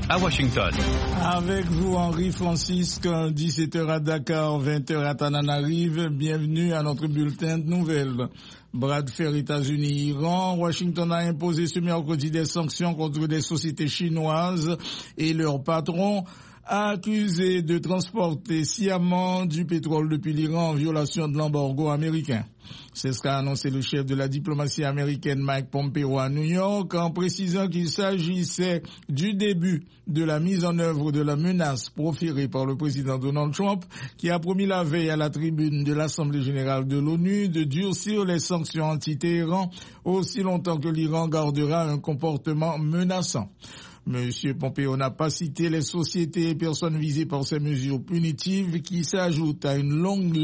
à Washington. Avec vous, Henri Francisque, 17h à Dakar, 20h à Tananarive. Bienvenue à notre bulletin de nouvelles. Bras de fer États-Unis-Iran. Washington a imposé ce mercredi des sanctions contre des sociétés chinoises et leurs patrons, accusés de transporter sciemment du pétrole depuis l'Iran en violation de l'embargo américain. C'est ce qu'a annoncé le chef de la diplomatie américaine Mike Pompeo à New York en précisant qu'il s'agissait du début de la mise en œuvre de la menace proférée par le président Donald Trump qui a promis la veille à la tribune de l'Assemblée générale de l'ONU de durcir les sanctions anti-Téhéran aussi longtemps que l'Iran gardera un comportement menaçant. Monsieur Pompeo n'a pas cité les sociétés et personnes visées par ces mesures punitives qui s'ajoutent à une longue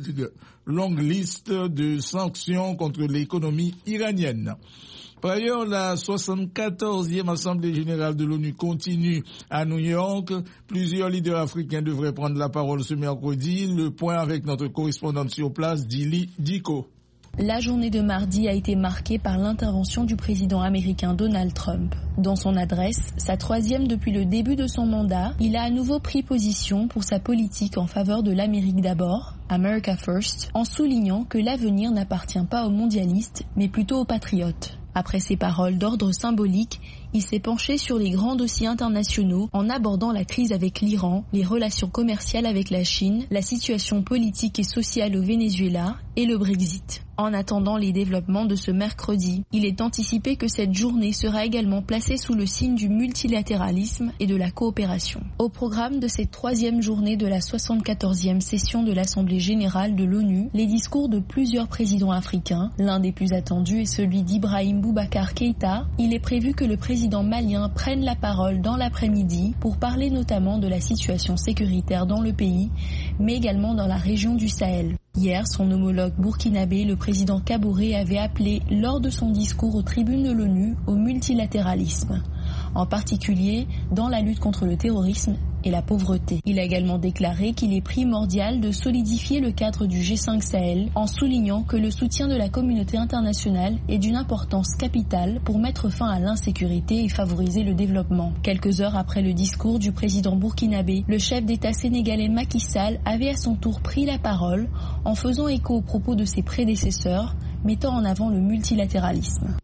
liste de sanctions contre l'économie iranienne. Par ailleurs, la 74e Assemblée générale de l'ONU continue à New York. Plusieurs leaders africains devraient prendre la parole ce mercredi. Le point avec notre correspondante sur place, Dili Diko. La journée de mardi a été marquée par l'intervention du président américain Donald Trump. Dans son adresse, sa troisième depuis le début de son mandat, il a à nouveau pris position pour sa politique en faveur de l'Amérique d'abord, America First, en soulignant que l'avenir n'appartient pas aux mondialistes, mais plutôt aux patriotes. Après ces paroles d'ordre symbolique, il s'est penché sur les grands dossiers internationaux en abordant la crise avec l'Iran, les relations commerciales avec la Chine, la situation politique et sociale au Venezuela et le Brexit. En attendant les développements de ce mercredi, il est anticipé que cette journée sera également placée sous le signe du multilatéralisme et de la coopération. Au programme de cette troisième journée de la 74e session de l'Assemblée générale de l'ONU, les discours de plusieurs présidents africains. L'un des plus attendus est celui d'Ibrahim Boubacar Keïta. Il est prévu que le président malien prenne la parole dans l'après-midi pour parler notamment de la situation sécuritaire dans le pays, mais également dans la région du Sahel. Hier, son homologue burkinabé, le président Kaboré, avait appelé lors de son discours aux tribunes de l'ONU au multilatéralisme, en particulier dans la lutte contre le terrorisme et la pauvreté. Il a également déclaré qu'il est primordial de solidifier le cadre du G5 Sahel en soulignant que le soutien de la communauté internationale est d'une importance capitale pour mettre fin à l'insécurité et favoriser le développement. Quelques heures après le discours du président burkinabé, le chef d'État sénégalais Macky Sall avait à son tour pris la parole en faisant écho aux propos de ses prédécesseurs, mettant en avant le multilatéralisme.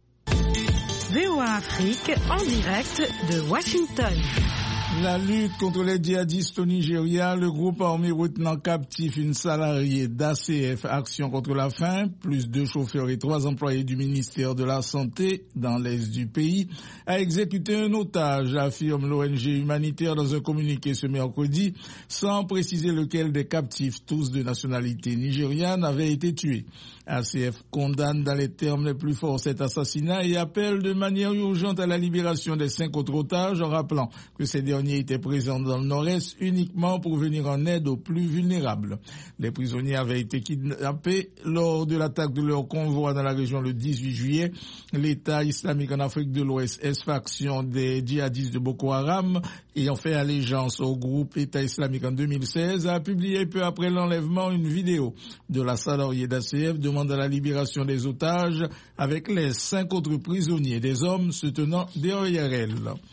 VOA Afrique en direct de Washington. La lutte contre les djihadistes au Nigeria, le groupe armé retenant captif une salariée d'ACF Action contre la faim, plus 2 chauffeurs et 3 employés du ministère de la Santé dans l'est du pays, a exécuté un otage, affirme l'ONG humanitaire dans un communiqué ce mercredi, sans préciser lequel des captifs, tous de nationalité nigériane, avaient été tués. ACF condamne dans les termes les plus forts cet assassinat et appelle de manière urgente à la libération des 5 autres otages en rappelant que ces derniers étaient présents dans le nord-est uniquement pour venir en aide aux plus vulnérables. Les prisonniers avaient été kidnappés lors de l'attaque de leur convoi dans la région le 18 juillet. L'État islamique en Afrique de l'Ouest, ex-faction des djihadistes de Boko Haram, ayant fait allégeance au groupe État islamique en 2016, a publié peu après l'enlèvement une vidéo de la salariée d'ACF demandant la libération des otages avec les 5 autres prisonniers, des hommes se tenant derrière elle.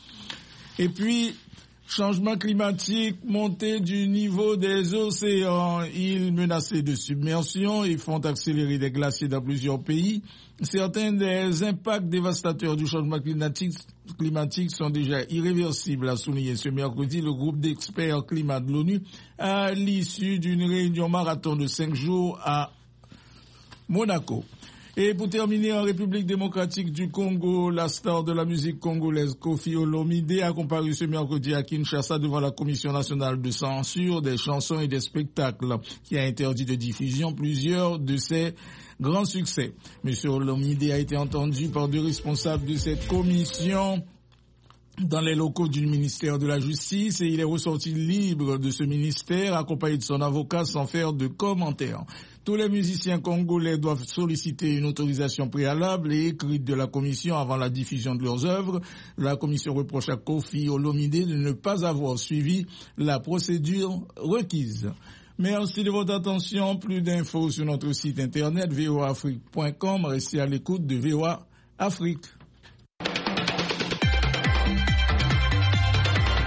Et puis, changement climatique, montée du niveau des océans, ils menacés de submersion et font accélérer des glaciers dans plusieurs pays. Certains des impacts dévastateurs du changement climatique sont déjà irréversibles, a souligné ce mercredi le groupe d'experts climat de l'ONU à l'issue d'une réunion marathon de 5 jours à Monaco. Et pour terminer, en République démocratique du Congo, la star de la musique congolaise Koffi Olomide a comparu ce mercredi à Kinshasa devant la Commission nationale de censure des chansons et des spectacles, qui a interdit de diffusion plusieurs de ses grands succès. Monsieur Olomide a été entendu par 2 responsables de cette commission dans les locaux du ministère de la Justice et il est ressorti libre de ce ministère accompagné de son avocat sans faire de commentaires. Tous les musiciens congolais doivent solliciter une autorisation préalable et écrite de la commission avant la diffusion de leurs œuvres. La commission reproche à Koffi Olomide de ne pas avoir suivi la procédure requise. Merci de votre attention. Plus d'infos sur notre site internet voaafrique.com. Restez à l'écoute de VOA Afrique.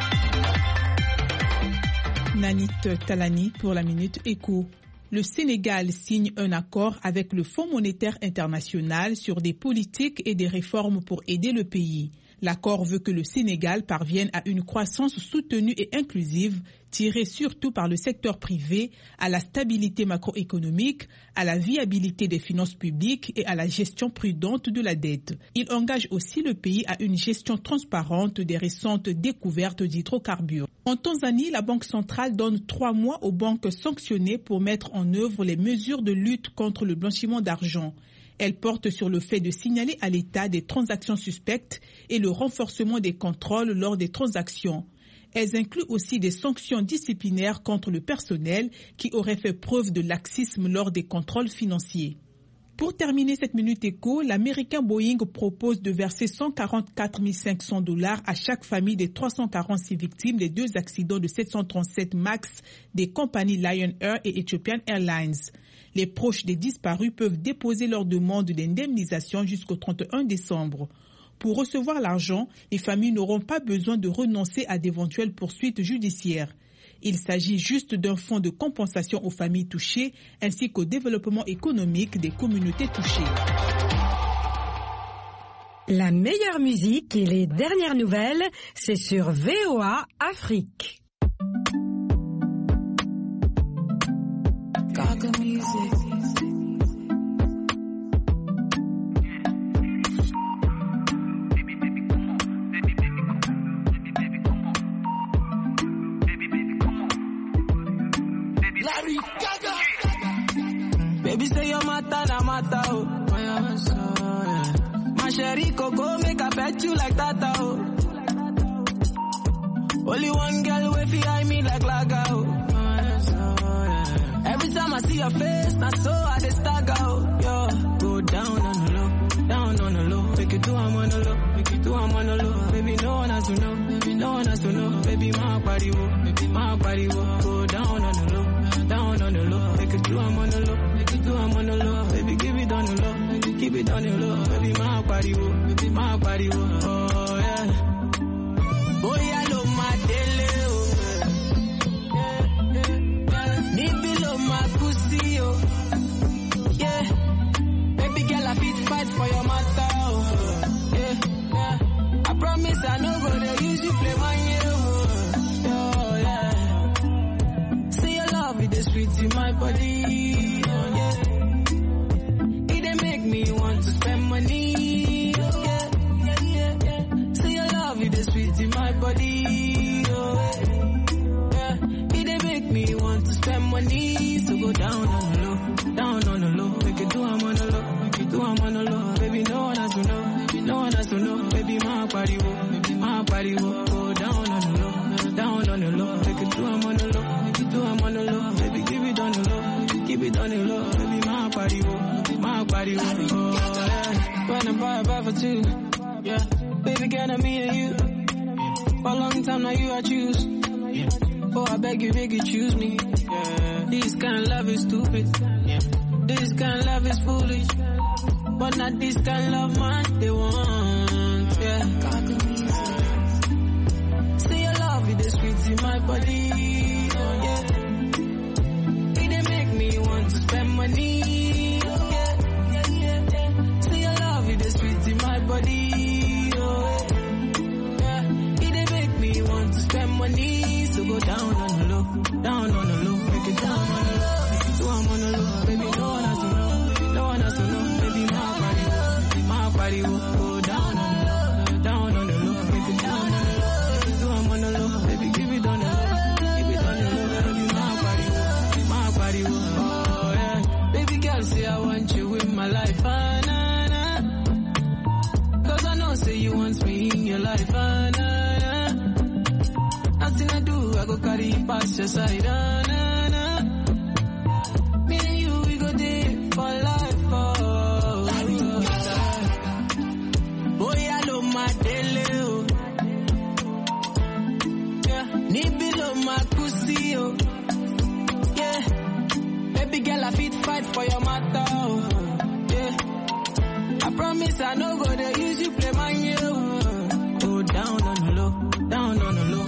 Nanit Talani pour la Minute Éco. Le Sénégal signe un accord avec le Fonds monétaire international sur des politiques et des réformes pour aider le pays. L'accord veut que le Sénégal parvienne à une croissance soutenue et inclusive, tirée surtout par le secteur privé, à la stabilité macroéconomique, à la viabilité des finances publiques et à la gestion prudente de la dette. Il engage aussi le pays à une gestion transparente des récentes découvertes d'hydrocarbures. En Tanzanie, la Banque centrale donne 3 mois aux banques sanctionnées pour mettre en œuvre les mesures de lutte contre le blanchiment d'argent. Elle porte sur le fait de signaler à l'État des transactions suspectes et le renforcement des contrôles lors des transactions. Elles incluent aussi des sanctions disciplinaires contre le personnel qui aurait fait preuve de laxisme lors des contrôles financiers. Pour terminer cette Minute Éco, l'américain Boeing propose de verser $144 500 à chaque famille des 346 victimes des 2 accidents de 737 MAX des compagnies Lion Air et Ethiopian Airlines. Les proches des disparus peuvent déposer leur demande d'indemnisation jusqu'au 31 décembre. Pour recevoir l'argent, les familles n'auront pas besoin de renoncer à d'éventuelles poursuites judiciaires. Il s'agit juste d'un fonds de compensation aux familles touchées ainsi qu'au développement économique des communautés touchées. La meilleure musique et les dernières nouvelles, c'est sur VOA Afrique. Gaga music. Larry Gaga. Baby say your mata na mata oh. My sherry coco make I bet you like that oh. Only one girl way fi eye me like Laga oh. Every time I see your face, not so I just stagger out, yo. Go down on the low, down on the low. Make it do I'm on the low, make it do I'm on the low. Baby, no one has to know, baby, no one has to know. Baby, my body wo, baby, my body wo. Go down on the low, down on the low. Make it do I'm on the low, make it do I'm on the low. Baby, give it on the low, baby, keep it on the low. Baby, my body wo, baby, my body wo. Oh yeah. Boy, I love my daily. Yeah, baby girl, I fit fight for your matter. Oh. Yeah. I promise I no gonna use you play my oh, yeah. See your love with the sweet in my body. Oh, yeah. It dey make me want to spend money. Oh, yeah. See your love with the sweet in my body. Oh, yeah. It dey make me want to spend money. So go down on the low, down on the low. Make it do I'm on the low, make it do I'm on the low. Baby, no one has to know, no one has to know. Baby, my body wo, baby, my body wo. Go down on the low, down on the low. Make it do I'm on the low, make it do I'm on the low. Baby, give it on the low, keep it on the low. Baby, my body wo, my body wo. Oh yeah, when I buy for 2, yeah. Baby, girl, I'm me and you. For a long time now, you I choose. Oh, I beg you, choose me. Yeah. This kind of love is stupid. Yeah. This kind of love is foolish. But not this kind of love, man, they want. Yeah. See your love with the sweets in my body. Oh, yeah. It dey make me want to spend money. Oh, yeah. See your love with the sweets in my body. Oh, yeah. It dey make me want to spend money. So go down on the low, down on the low. Make it down on the low, make it do I'm on the low. Baby, no one has to know, no one has to know. Baby, my body will go down on the low, down on the low. Make it down on the low, make it do I'm on the low. Baby, give it on the low, keep it on the low. Baby, my body will, oh yeah. Baby girl, say I want you in my life, ah, nah, nah. Cause I know, say you want me in your life, ah, nah, nah. Nothing I do, I go carry you past your side, ah, nah, nah. Me and you, we go there for life, oh. Boy, I love my daily, oh. Yeah, need below my pussy, oh. Yeah, baby girl, I fit fight for your matter, oh. Yeah, I promise I no go to use you play my oh. Go down on the low, down on the low.